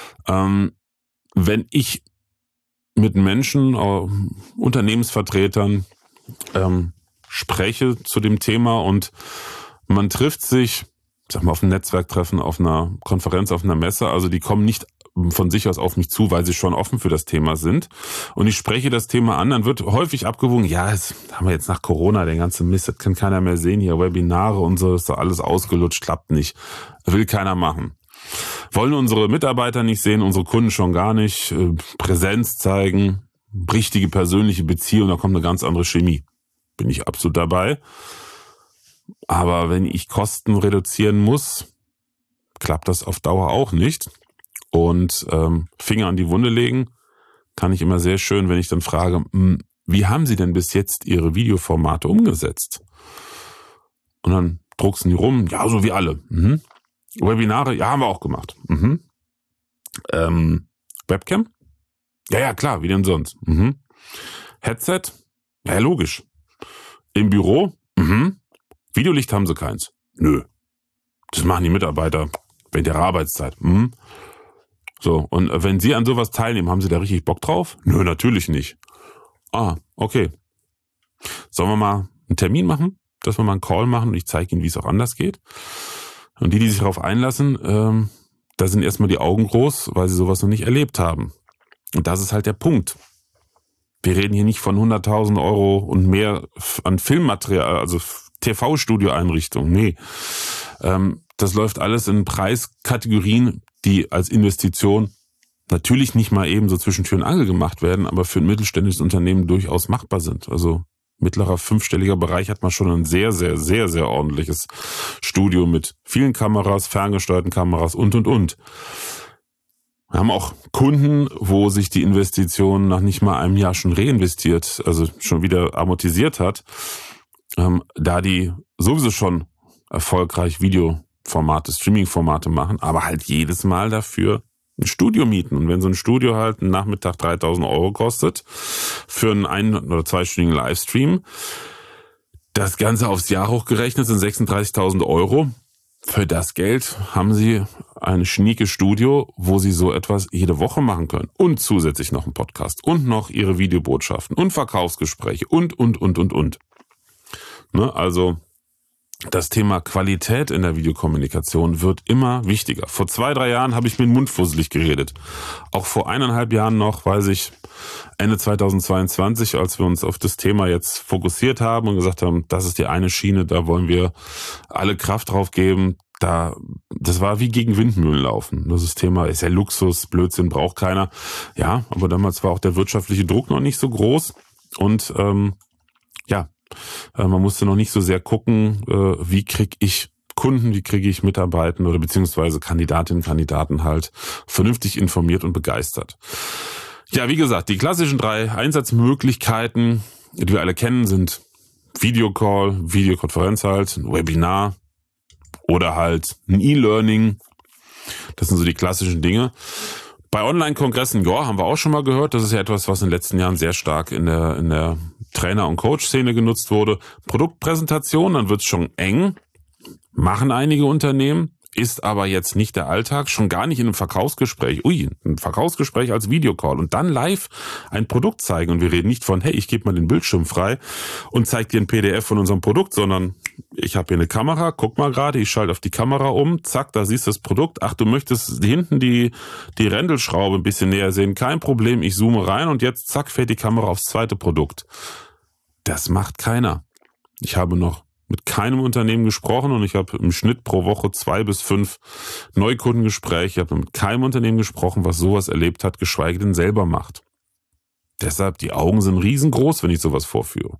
Wenn ich mit Menschen, Unternehmensvertretern spreche zu dem Thema und man trifft sich, sag mal, auf einem Netzwerktreffen, auf einer Konferenz, auf einer Messe, also die kommen nicht von sich aus auf mich zu, weil sie schon offen für das Thema sind. Und ich spreche das Thema an, dann wird häufig abgewogen, ja, das haben wir jetzt nach Corona, den ganzen Mist, das kann keiner mehr sehen hier, Webinare und so, ist doch alles ausgelutscht, klappt nicht, will keiner machen. Wollen unsere Mitarbeiter nicht sehen, unsere Kunden schon gar nicht, Präsenz zeigen, richtige persönliche Beziehung, da kommt eine ganz andere Chemie. Bin ich absolut dabei. Aber wenn ich Kosten reduzieren muss, klappt das auf Dauer auch nicht. Und Finger an die Wunde legen kann ich immer sehr schön, wenn ich dann frage, wie haben Sie denn bis jetzt Ihre Videoformate umgesetzt? Und dann drucksen die rum, ja, so wie alle. Webinare, ja, haben wir auch gemacht. Webcam? Ja, klar, wie denn sonst? Headset? Ja, logisch. Im Büro? Videolicht haben sie keins. Nö. Das machen die Mitarbeiter während ihrer Arbeitszeit. So, und wenn Sie an sowas teilnehmen, haben Sie da richtig Bock drauf? Nö, natürlich nicht. Ah, okay. Sollen wir mal einen Termin machen? Dass wir mal einen Call machen und ich zeige Ihnen, wie es auch anders geht? Und die sich darauf einlassen, da sind erstmal die Augen groß, weil sie sowas noch nicht erlebt haben. Und das ist halt der Punkt. Wir reden hier nicht von 100.000 Euro und mehr an Filmmaterial, also TV-Studio-Einrichtungen. Nee, das läuft alles in Preiskategorien, die als Investition natürlich nicht mal eben so zwischen Tür und Angel gemacht werden, aber für ein mittelständisches Unternehmen durchaus machbar sind. Also mittlerer 5-stelliger Bereich hat man schon ein sehr, sehr, sehr, sehr ordentliches Studio mit vielen Kameras, ferngesteuerten Kameras und. Wir haben auch Kunden, wo sich die Investition nach nicht mal einem Jahr schon reinvestiert, also schon wieder amortisiert hat, da die sowieso schon erfolgreich Videoformate, Streaming-Formate machen, aber halt jedes Mal dafür ein Studio mieten. Und wenn so ein Studio halt einen Nachmittag 3.000 Euro kostet für einen 1- oder 2-stündigen Livestream, das Ganze aufs Jahr hochgerechnet sind 36.000 Euro. Für das Geld haben Sie ein schniekes Studio, wo Sie so etwas jede Woche machen können. Und zusätzlich noch einen Podcast und noch Ihre Videobotschaften und Verkaufsgespräche und. Ne, also das Thema Qualität in der Videokommunikation wird immer wichtiger. Vor 2-3 Jahren habe ich mir den Mund fusselig geredet. Auch vor 1,5 Jahren noch, weiß ich, Ende 2022, als wir uns auf das Thema jetzt fokussiert haben und gesagt haben, das ist die eine Schiene, da wollen wir alle Kraft drauf geben. Das war wie gegen Windmühlen laufen. Das Thema ist ja Luxus, Blödsinn, braucht keiner. Ja, aber damals war auch der wirtschaftliche Druck noch nicht so groß und man musste noch nicht so sehr gucken, wie kriege ich Kunden, wie kriege ich Mitarbeiter oder beziehungsweise Kandidatinnen und Kandidaten halt vernünftig informiert und begeistert. Ja, wie gesagt, die klassischen 3 Einsatzmöglichkeiten, die wir alle kennen, sind Videocall, Videokonferenz halt, ein Webinar oder halt ein E-Learning. Das sind so die klassischen Dinge. Bei Online-Kongressen, ja, haben wir auch schon mal gehört. Das ist ja etwas, was in den letzten Jahren sehr stark in der Trainer- und Coach-Szene genutzt wurde. Produktpräsentation, dann wird's schon eng. Machen einige Unternehmen. ist aber jetzt nicht der Alltag, schon gar nicht in einem Verkaufsgespräch. Ein Verkaufsgespräch als Videocall und dann live ein Produkt zeigen. Und wir reden nicht von, hey, ich gebe mal den Bildschirm frei und zeige dir ein PDF von unserem Produkt, sondern ich habe hier eine Kamera, guck mal gerade, ich schalte auf die Kamera um, zack, da siehst du das Produkt. Ach, du möchtest hinten die Rändelschraube ein bisschen näher sehen, kein Problem, ich zoome rein und jetzt, zack, fährt die Kamera aufs zweite Produkt. Das macht keiner. Ich habe noch mit keinem Unternehmen gesprochen und ich habe im Schnitt pro Woche 2 bis 5 Neukundengespräche. Ich habe mit keinem Unternehmen gesprochen, was sowas erlebt hat, geschweige denn selber macht. Deshalb, die Augen sind riesengroß, wenn ich sowas vorführe.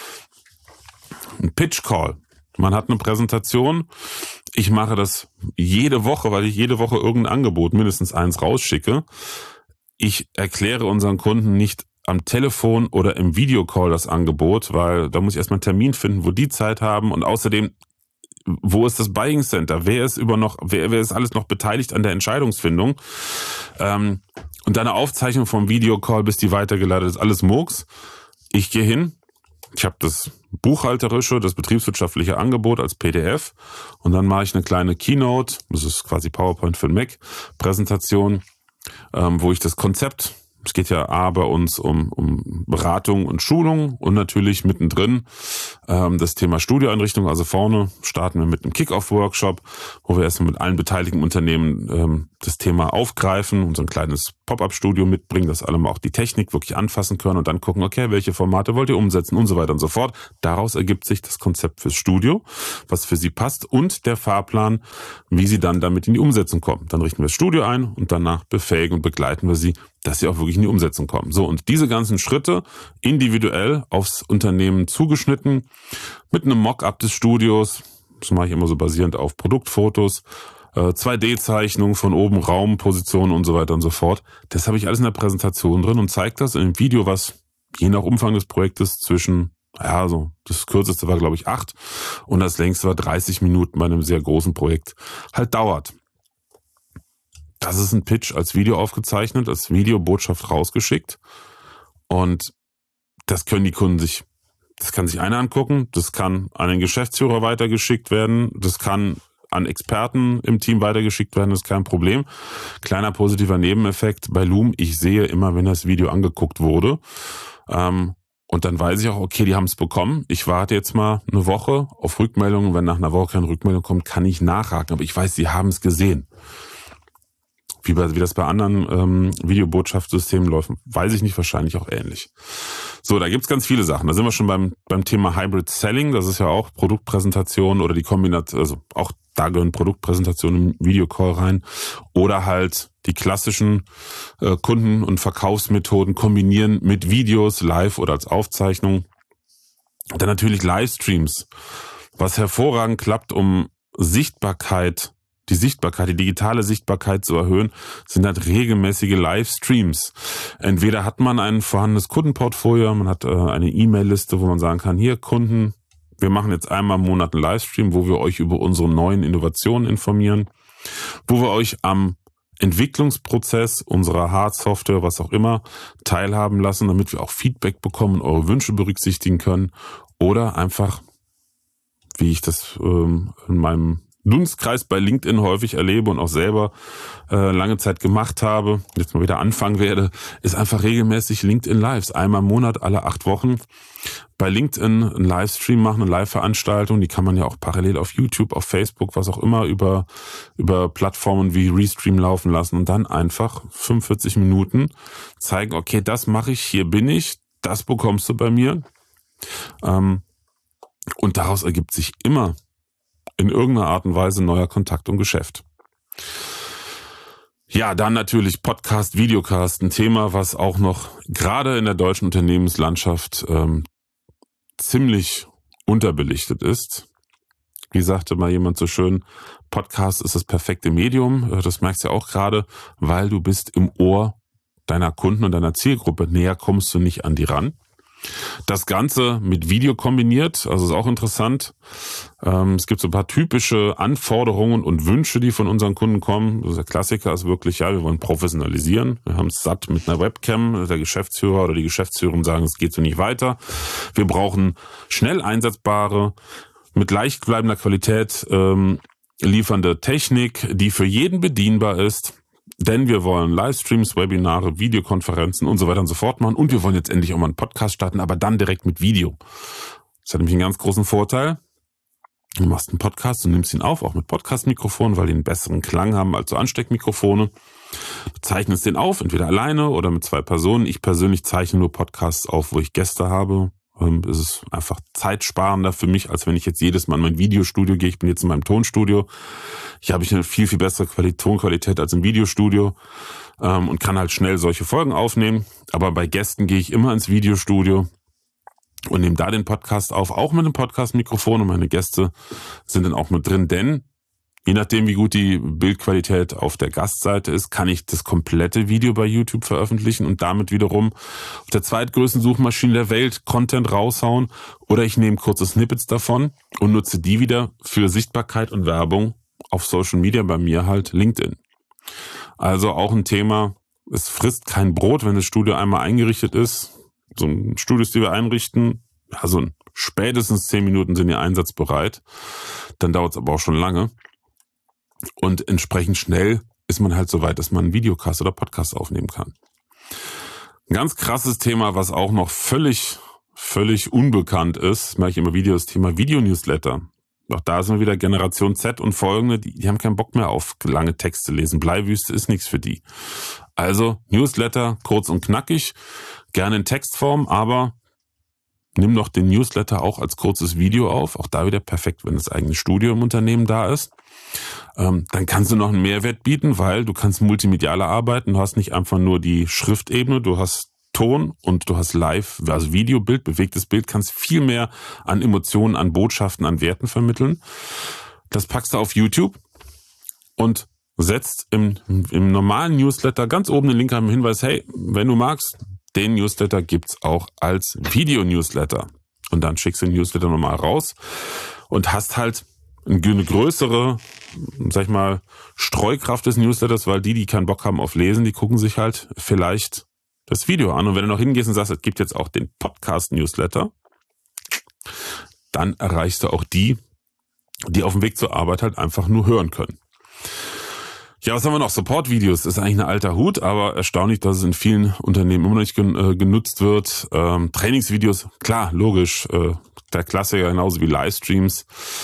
Ein Pitch Call. Man hat eine Präsentation. Ich mache das jede Woche, weil ich jede Woche irgendein Angebot, mindestens eins, rausschicke. Ich erkläre unseren Kunden nicht am Telefon oder im Videocall das Angebot, weil da muss ich erstmal einen Termin finden, wo die Zeit haben und außerdem, wo ist das Buying Center? Wer ist alles noch beteiligt an der Entscheidungsfindung? Und eine Aufzeichnung vom Videocall, bis die weitergeleitet ist, alles Murks. Ich gehe hin, ich habe das buchhalterische, das betriebswirtschaftliche Angebot als PDF und dann mache ich eine kleine Keynote, das ist quasi PowerPoint für den Mac, Präsentation, wo ich das Konzept, es geht ja bei uns um Beratung und Schulung und natürlich mittendrin das Thema Studioeinrichtung. Also vorne starten wir mit einem Kick-Off-Workshop, wo wir erstmal mit allen beteiligten Unternehmen das Thema aufgreifen und so ein kleines Pop-Up-Studio mitbringen, dass alle mal auch die Technik wirklich anfassen können und dann gucken, okay, welche Formate wollt ihr umsetzen und so weiter und so fort. Daraus ergibt sich das Konzept fürs Studio, was für Sie passt und der Fahrplan, wie Sie dann damit in die Umsetzung kommen. Dann richten wir das Studio ein und danach befähigen und begleiten wir Sie, dass Sie auch wirklich in die Umsetzung kommen. So, und diese ganzen Schritte individuell aufs Unternehmen zugeschnitten, mit einem Mock-up des Studios, das mache ich immer so basierend auf Produktfotos, 2D-Zeichnungen von oben, Raumpositionen und so weiter und so fort. Das habe ich alles in der Präsentation drin und zeige das in einem Video, was je nach Umfang des Projektes zwischen, so das kürzeste war, glaube ich, 8 und das längste war 30 Minuten bei einem sehr großen Projekt, halt dauert. Das ist ein Pitch als Video aufgezeichnet, als Videobotschaft rausgeschickt und das können die Kunden das kann sich einer angucken, das kann an den Geschäftsführer weitergeschickt werden, das kann an Experten im Team weitergeschickt werden, ist kein Problem. Kleiner positiver Nebeneffekt bei Loom, ich sehe immer, wenn das Video angeguckt wurde und dann weiß ich auch, okay, die haben es bekommen. Ich warte jetzt mal eine Woche auf Rückmeldungen. Wenn nach einer Woche keine Rückmeldung kommt, kann ich nachhaken, aber ich weiß, sie haben es gesehen. Wie das bei anderen Videobotschaftssystemen läuft, weiß ich nicht, wahrscheinlich auch ähnlich. So, da gibt's ganz viele Sachen. Da sind wir schon beim Thema Hybrid Selling. Das ist ja auch Produktpräsentation oder die Kombination, also auch da gehören Produktpräsentationen im Videocall rein. Oder halt die klassischen Kunden- und Verkaufsmethoden kombinieren mit Videos live oder als Aufzeichnung. Und dann natürlich Livestreams, was hervorragend klappt, um die digitale Sichtbarkeit zu erhöhen, sind halt regelmäßige Livestreams. Entweder hat man ein vorhandenes Kundenportfolio, man hat eine E-Mail-Liste, wo man sagen kann, hier Kunden, wir machen jetzt einmal im Monat einen Livestream, wo wir euch über unsere neuen Innovationen informieren, wo wir euch am Entwicklungsprozess unserer Hard-Software, was auch immer, teilhaben lassen, damit wir auch Feedback bekommen und eure Wünsche berücksichtigen können. Oder einfach, wie ich das in meinem Dunstkreis bei LinkedIn häufig erlebe und auch selber lange Zeit gemacht habe, jetzt mal wieder anfangen werde, ist einfach regelmäßig LinkedIn Lives. Einmal im Monat, alle 8 Wochen bei LinkedIn einen Livestream machen, eine Live-Veranstaltung. Die kann man ja auch parallel auf YouTube, auf Facebook, was auch immer, über Plattformen wie Restream laufen lassen und dann einfach 45 Minuten zeigen, okay, das mache ich, hier bin ich, das bekommst du bei mir. Und daraus ergibt sich immer in irgendeiner Art und Weise neuer Kontakt und Geschäft. Ja, dann natürlich Podcast, Videocast, ein Thema, was auch noch gerade in der deutschen Unternehmenslandschaft ziemlich unterbelichtet ist. Wie sagte mal jemand so schön, Podcast ist das perfekte Medium. Das merkst du ja auch gerade, weil du bist im Ohr deiner Kunden und deiner Zielgruppe. Näher kommst du nicht an die ran. Das Ganze mit Video kombiniert, also ist auch interessant. Es gibt so ein paar typische Anforderungen und Wünsche, die von unseren Kunden kommen. Der Klassiker ist wirklich, ja, wir wollen professionalisieren. Wir haben es satt mit einer Webcam. Der Geschäftsführer oder die Geschäftsführerin sagen, es geht so nicht weiter. Wir brauchen schnell einsetzbare, mit leicht bleibender Qualität liefernde Technik, die für jeden bedienbar ist. Denn wir wollen Livestreams, Webinare, Videokonferenzen und so weiter und so fort machen. Und wir wollen jetzt endlich auch mal einen Podcast starten, aber dann direkt mit Video. Das hat nämlich einen ganz großen Vorteil. Du machst einen Podcast und nimmst ihn auf, auch mit Podcast-Mikrofonen, weil die einen besseren Klang haben als so Ansteckmikrofone. Du zeichnest den auf, entweder alleine oder mit 2 Personen. Ich persönlich zeichne nur Podcasts auf, wo ich Gäste habe. Es ist einfach zeitsparender für mich, als wenn ich jetzt jedes Mal in mein Videostudio gehe. Ich bin jetzt in meinem Tonstudio. Hier habe ich eine viel, viel bessere Tonqualität als im Videostudio und kann halt schnell solche Folgen aufnehmen. Aber bei Gästen gehe ich immer ins Videostudio und nehme da den Podcast auf, auch mit einem Podcast-Mikrofon. Und meine Gäste sind dann auch mit drin, denn je nachdem, wie gut die Bildqualität auf der Gastseite ist, kann ich das komplette Video bei YouTube veröffentlichen und damit wiederum auf der zweitgrößten Suchmaschine der Welt Content raushauen. Oder ich nehme kurze Snippets davon und nutze die wieder für Sichtbarkeit und Werbung auf Social Media, bei mir halt LinkedIn. Also auch ein Thema, es frisst kein Brot, wenn das Studio einmal eingerichtet ist. So ein Studios, die wir einrichten, also spätestens 10 Minuten sind die einsatzbereit. Dann dauert es aber auch schon lange. Und entsprechend schnell ist man halt so weit, dass man einen Videocast oder Podcast aufnehmen kann. Ein ganz krasses Thema, was auch noch völlig unbekannt ist, mache ich immer wieder, das Thema Video-Newsletter. Auch da sind wir wieder Generation Z und folgende, die haben keinen Bock mehr auf lange Texte lesen. Bleiwüste ist nichts für die. Also Newsletter, kurz und knackig, gerne in Textform, aber nimm doch den Newsletter auch als kurzes Video auf. Auch da wieder perfekt, wenn das eigene Studio im Unternehmen da ist. Dann kannst du noch einen Mehrwert bieten, weil du kannst multimedialer arbeiten. Du hast nicht einfach nur die Schriftebene, du hast Ton und du hast Live, also Videobild, bewegtes Bild, kannst viel mehr an Emotionen, an Botschaften, an Werten vermitteln. Das packst du auf YouTube und setzt im normalen Newsletter ganz oben den Link am Hinweis, hey, wenn du magst, den Newsletter gibt's auch als Video-Newsletter. Und dann schickst du den Newsletter nochmal raus und hast halt eine größere, sag ich mal, Streukraft des Newsletters, weil die keinen Bock haben auf Lesen, die gucken sich halt vielleicht das Video an. Und wenn du noch hingehst und sagst, es gibt jetzt auch den Podcast-Newsletter, dann erreichst du auch die auf dem Weg zur Arbeit halt einfach nur hören können. Ja, was haben wir noch? Support-Videos ist eigentlich ein alter Hut, aber erstaunlich, dass es in vielen Unternehmen immer noch nicht genutzt wird. Trainingsvideos, klar, logisch, der Klassiker genauso wie Livestreams.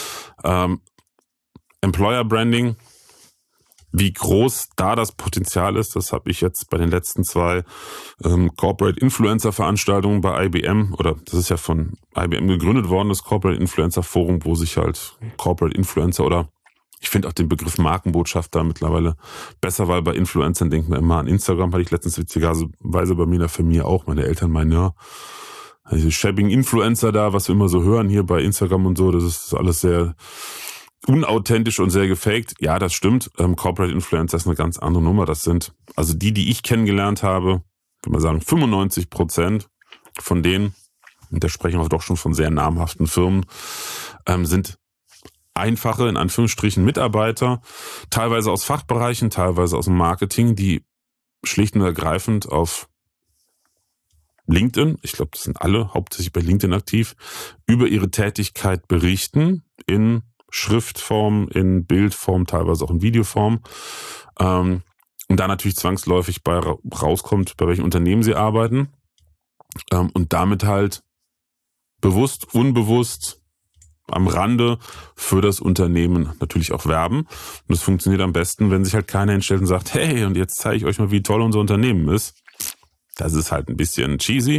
Employer Branding, wie groß da das Potenzial ist, das habe ich jetzt bei den letzten 2 Corporate Influencer Veranstaltungen bei IBM, oder das ist ja von IBM gegründet worden, das Corporate Influencer Forum, wo sich halt Corporate Influencer oder ich finde auch den Begriff Markenbotschafter mittlerweile besser, weil bei Influencern denkt man immer an Instagram, hatte ich letztens witzigerweise bei mir in der Familie auch, meine Eltern meinen, ja, also Shabbing Influencer da, was wir immer so hören hier bei Instagram und so, das ist alles sehr unauthentisch und sehr gefaked. Ja, das stimmt. Corporate Influencer ist eine ganz andere Nummer. Das sind, also die ich kennengelernt habe, würde man sagen, 95% von denen, und da sprechen wir doch schon von sehr namhaften Firmen, sind einfache, in Anführungsstrichen, Mitarbeiter, teilweise aus Fachbereichen, teilweise aus dem Marketing, die schlicht und ergreifend auf LinkedIn, ich glaube, das sind alle hauptsächlich bei LinkedIn aktiv, über ihre Tätigkeit berichten in Schriftform, in Bildform, teilweise auch in Videoform. Und da natürlich zwangsläufig bei rauskommt, bei welchen Unternehmen sie arbeiten. Und damit halt bewusst, unbewusst, am Rande für das Unternehmen natürlich auch werben. Und das funktioniert am besten, wenn sich halt keiner hinstellt und sagt, hey, und jetzt zeige ich euch mal, wie toll unser Unternehmen ist. Das ist halt ein bisschen cheesy.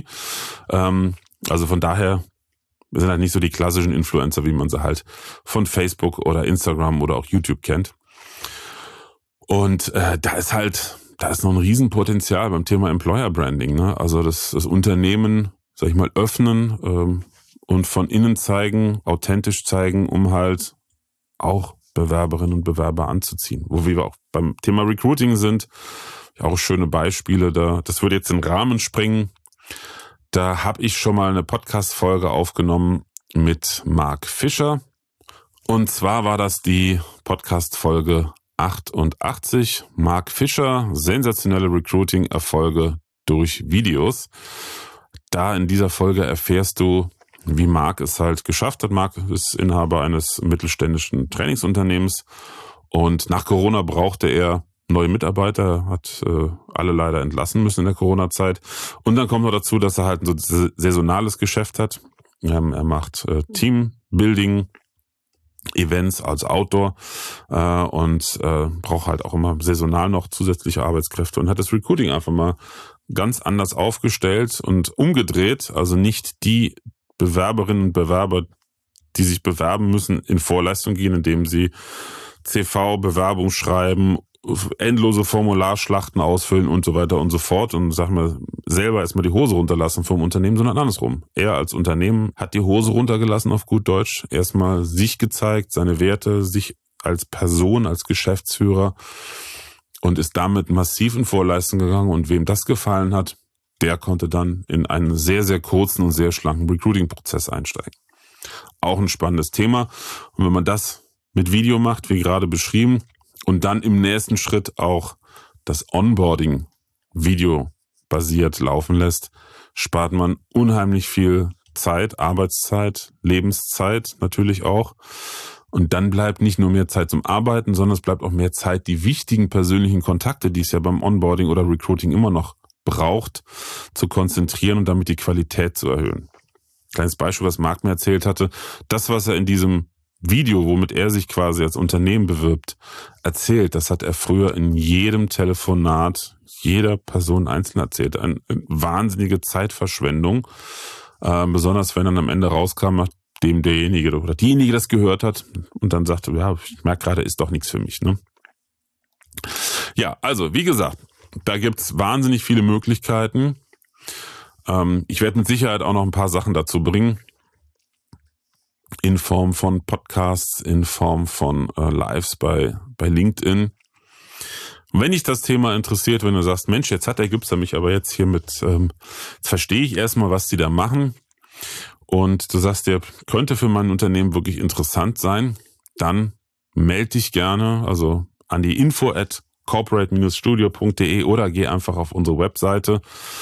Also von daher sind halt nicht so die klassischen Influencer, wie man sie halt von Facebook oder Instagram oder auch YouTube kennt. Und da ist noch ein Riesenpotenzial beim Thema Employer Branding, ne? Also das Unternehmen, sag ich mal, öffnen und von innen zeigen, authentisch zeigen, um halt auch Bewerberinnen und Bewerber anzuziehen. Wo wir auch beim Thema Recruiting sind, ja auch schöne Beispiele da. Das würde jetzt den Rahmen sprengen. Da habe ich schon mal eine Podcast-Folge aufgenommen mit Mark Fischer. Und zwar war das die Podcast-Folge 88. Mark Fischer, sensationelle Recruiting-Erfolge durch Videos. Da in dieser Folge erfährst du, wie Marc es halt geschafft hat. Marc ist Inhaber eines mittelständischen Trainingsunternehmens und nach Corona brauchte er neue Mitarbeiter, hat alle leider entlassen müssen in der Corona-Zeit. Und dann kommt noch dazu, dass er halt ein so saisonales Geschäft hat. Er macht Teambuilding, Events als Outdoor und braucht halt auch immer saisonal noch zusätzliche Arbeitskräfte und hat das Recruiting einfach mal ganz anders aufgestellt und umgedreht. Also nicht die Bewerberinnen und Bewerber, die sich bewerben müssen, in Vorleistung gehen, indem sie CV-Bewerbung schreiben, endlose Formularschlachten ausfüllen und so weiter und so fort und sag mal selber erstmal die Hose runterlassen vom Unternehmen, sondern andersrum. Er als Unternehmen hat die Hose runtergelassen auf gut Deutsch, erstmal sich gezeigt, seine Werte, sich als Person, als Geschäftsführer und ist damit massiv in Vorleistung gegangen und wem das gefallen hat, der konnte dann in einen sehr, sehr kurzen und sehr schlanken Recruiting-Prozess einsteigen. Auch ein spannendes Thema und wenn man das mit Video macht, wie gerade beschrieben, und dann im nächsten Schritt auch das Onboarding videobasiert laufen lässt, spart man unheimlich viel Zeit, Arbeitszeit, Lebenszeit natürlich auch. Und dann bleibt nicht nur mehr Zeit zum Arbeiten, sondern es bleibt auch mehr Zeit, die wichtigen persönlichen Kontakte, die es ja beim Onboarding oder Recruiting immer noch braucht, zu konzentrieren und damit die Qualität zu erhöhen. Kleines Beispiel, was Marc mir erzählt hatte. Das, was er in diesem Video, womit er sich quasi als Unternehmen bewirbt, erzählt, das hat er früher in jedem Telefonat jeder Person einzeln erzählt. Eine wahnsinnige Zeitverschwendung, besonders wenn dann am Ende rauskam, nachdem derjenige oder diejenige das gehört hat und dann sagte, ja, ich merke gerade, ist doch nichts für mich, ne? Ja, also wie gesagt, da gibt's wahnsinnig viele Möglichkeiten. Ich werde mit Sicherheit auch noch ein paar Sachen dazu bringen, in Form von Podcasts, in Form von Lives bei LinkedIn. Wenn dich das Thema interessiert, wenn du sagst, Mensch, jetzt hat der Gipser mich aber jetzt hier mit, jetzt verstehe ich erstmal, was die da machen und du sagst, der könnte für mein Unternehmen wirklich interessant sein, dann melde dich gerne, also an die info@corporate-studio.de oder geh einfach auf unsere Webseite.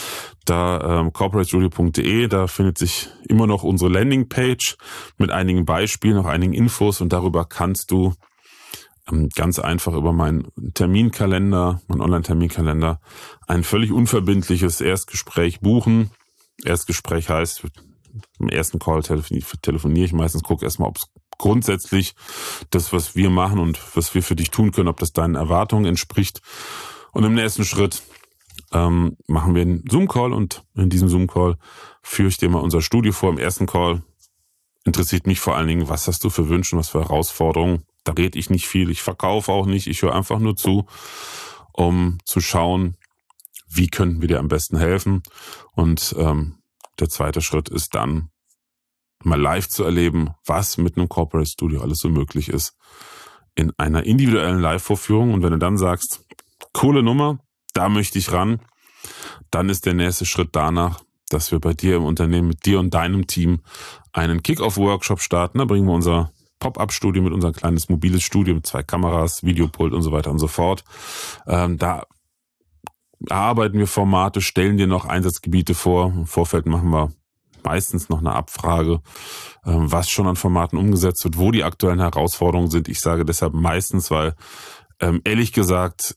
Da corporatestudio.de, da findet sich immer noch unsere Landingpage mit einigen Beispielen, noch einigen Infos und darüber kannst du ganz einfach über meinen Terminkalender, meinen Online-Terminkalender, ein völlig unverbindliches Erstgespräch buchen. Erstgespräch heißt, im ersten Call telefoniere ich meistens, gucke erstmal, ob es grundsätzlich das, was wir machen und was wir für dich tun können, ob das deinen Erwartungen entspricht. Und im nächsten Schritt machen wir einen Zoom-Call und in diesem Zoom-Call führe ich dir mal unser Studio vor. Im ersten Call interessiert mich vor allen Dingen, was hast du für Wünsche, was für Herausforderungen. Da rede ich nicht viel, ich verkaufe auch nicht, ich höre einfach nur zu, um zu schauen, wie könnten wir dir am besten helfen. Und der zweite Schritt ist dann, mal live zu erleben, was mit einem Corporate Studio alles so möglich ist in einer individuellen Live-Vorführung. Und wenn du dann sagst, coole Nummer, da möchte ich ran, dann ist der nächste Schritt danach, dass wir bei dir im Unternehmen mit dir und deinem Team einen Kick-Off-Workshop starten. Da bringen wir unser Pop-Up-Studio mit unser kleines mobiles Studio mit 2 Kameras, Videopult und so weiter und so fort. Da erarbeiten wir Formate, stellen dir noch Einsatzgebiete vor. Im Vorfeld machen wir meistens noch eine Abfrage, was schon an Formaten umgesetzt wird, wo die aktuellen Herausforderungen sind. Ich sage deshalb meistens, weil ehrlich gesagt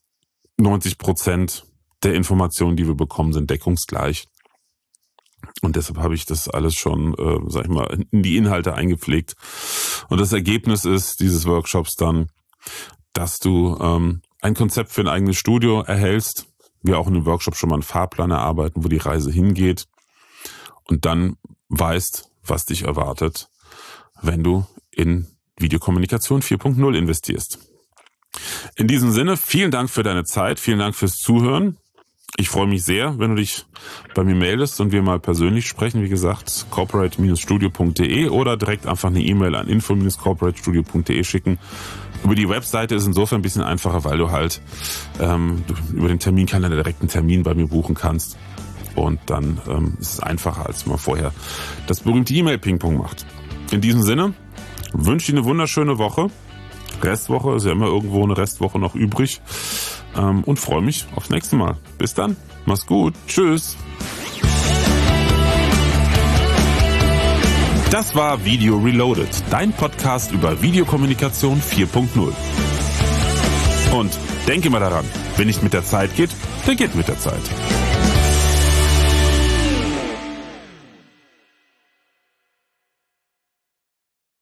90% der Informationen, die wir bekommen, sind deckungsgleich. Und deshalb habe ich das alles schon, sag ich mal, in die Inhalte eingepflegt. Und das Ergebnis ist dieses Workshops dann, dass du ein Konzept für ein eigenes Studio erhältst. Wir auch in dem Workshop schon mal einen Fahrplan erarbeiten, wo die Reise hingeht. Und dann weißt, was dich erwartet, wenn du in Videokommunikation 4.0 investierst. In diesem Sinne, vielen Dank für deine Zeit, vielen Dank fürs Zuhören. Ich freue mich sehr, wenn du dich bei mir meldest und wir mal persönlich sprechen. Wie gesagt, corporate-studio.de oder direkt einfach eine E-Mail an info-corporate-studio.de schicken. Über die Webseite ist insofern ein bisschen einfacher, weil du halt über den Terminkalender direkt einen Termin bei mir buchen kannst. Und dann ist es einfacher, als wenn man vorher das berühmte E-Mail-Ping-Pong macht. In diesem Sinne, wünsche dir eine wunderschöne Woche. Restwoche, ist ja immer irgendwo eine Restwoche noch übrig. Und freue mich aufs nächste Mal. Bis dann. Mach's gut. Tschüss. Das war Video Reloaded, dein Podcast über Videokommunikation 4.0. Und denke mal daran, wer nicht mit der Zeit geht, der geht mit der Zeit.